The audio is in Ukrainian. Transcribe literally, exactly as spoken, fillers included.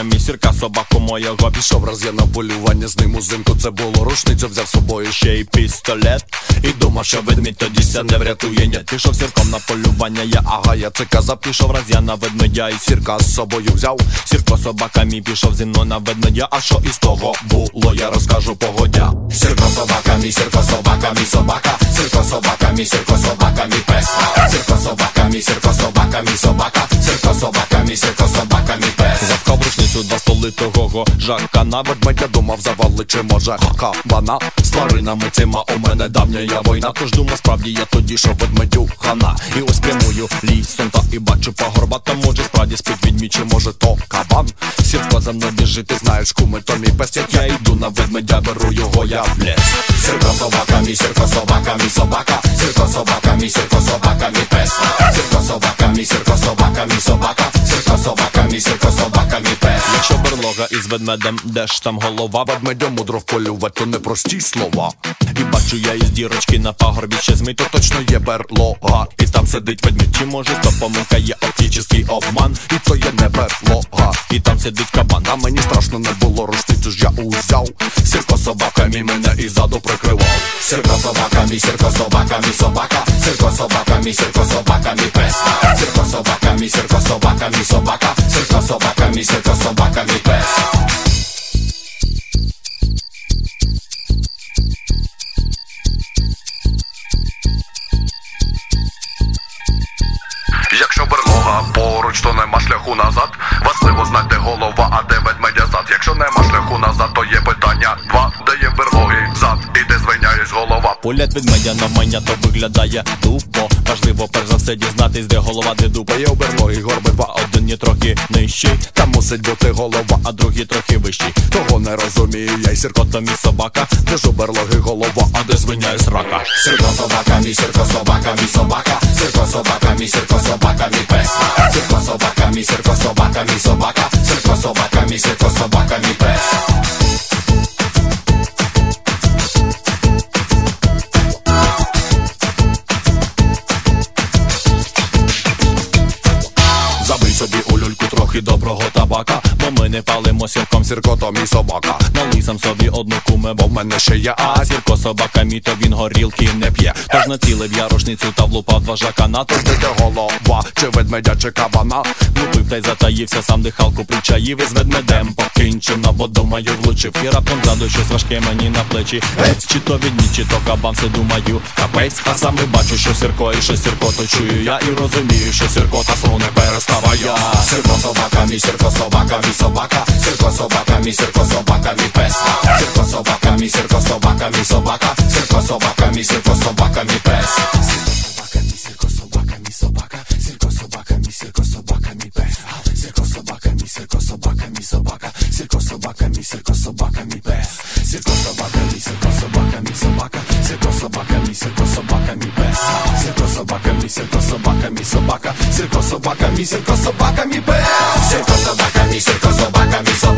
собаками, сірка собаку моєго. Пішов раз я на полювання з ним узимку, це було рушницю, взяв з собою ще й пістолет. І думав, що ведмідь тоді ся не врятує. Ні, пішов сірком на полювання, я ага, я це казав. Пішов раз я на ведмедя і сірка з собою взяв. Сірко собаками пішов зі мною на ведмедя. А що із того було, я розкажу погодя. Сірко собаками, сірко собаками, собака. Сірко собаками, сірко собаками, пес. Сірко собаками, сірко собаками, собака. Сірко собаками, сірко собаками, пес. Завкав рушницю два столи того жака. На ведмедя думав завали, чи може кабана. З тваринами цима у мене давня я війна. Тож думав справді я тоді, що ведмедю хана. І ось прямую лісом та і бачу пагорба. Та може справді спить відмідь, чи може то кабан. Сірко за мною біжить, ти знаєш, куми, то мій пес. Як я йду на ведмедя, беру його я в ліс. Сірко собаками, сірко собаками, собака. Сірко собаками, сірко собаками, пес. Сірко собаками, сірко собаками, собака. Сірко собаками, сірко собаками, пес. Якщо берлога із ведмедем, де ж там голова? Ведмедя мудро вполювати, то непрості слова. І бачу я із дірочки на пагорбі ще змить, то точно є берлога. І там сидить ведмідь, чи може то помилка є оптичний обман? І то є не берлога. І там сидить кабан. А мені страшно не було, рушницю ж я узяв. Сірко собаками мене і ззаду прикривав. Сірко собаками, сірко собаками, собака. Сірко собаками, сірко собаками, пес. Сірко собаками, сірко собаками, собака. Сірко собаками, сірко собаками, пес. Якщо берлога поруч, то нема шляху назад. Важливо знати, де голова, а де ведмедя зад. Якщо нема шляху назад, то є питання два. Де є в берлоги зад і де звиняюсь голова. Погляд ведмедя на мене то виглядає тупо. Важливо перш за все дізнатись, де голова, де дупа. Є в берлоги горби два, один є трохи нижчий. Там мусить бути голова, а другий трохи вищий. Того не розумію я й сірко, то мій собака. Де ж у берлоги голова, а де звиняє срака. Сірко собаками, сірко собаками, собака. Сірко собаками, сірко собаками, пес. Сірко собаками, сірко собаками, собака. Сірко собаками, сірко собаками, пес. Забий собі у люльку трохи доброго табака, бо ми не палимо сірком. Сірко то мій собака. Налий сам собі одну куме, бо в мене ще є а. Сірко собака мій, то він горілки не п'є. Тож націлив я рушницю та влупав два жака на то. Де голова, чи ведмедя, чи кабана. Влупив та й затаївся, сам дихалку причаїв. І з ведмедем покінчив, на воду мою влучив. І раптом ззаду щось важке мені на плечі. Гець, чи то відмідь, чи то кабан, все думаю, капець. А сам не бачу, що сірко, і що сірко, то чую я. І розумію, що сірко та сон не переставає. Сірко собаками, сірко собаками, собака. Сірко собаками, сірко собаками, пес. Сірко собаками, сірко собаками, собака. Сірко собаками, сірко собаками, пес. Сірко собаками, собака. Сірко собаками, сірко собаками, пес. Сірко собаками, сірко собаками, собака. Сірко собаками, сірко собаками, пес. Сірко собаками, сірко собаками, собака. Сірко собаками, сірко собаками, пес. Сірко собаками, сірко собаками, собака. Сірко собаками, сірко собаками, пес. Сірко собаками, сірко собаками, собака.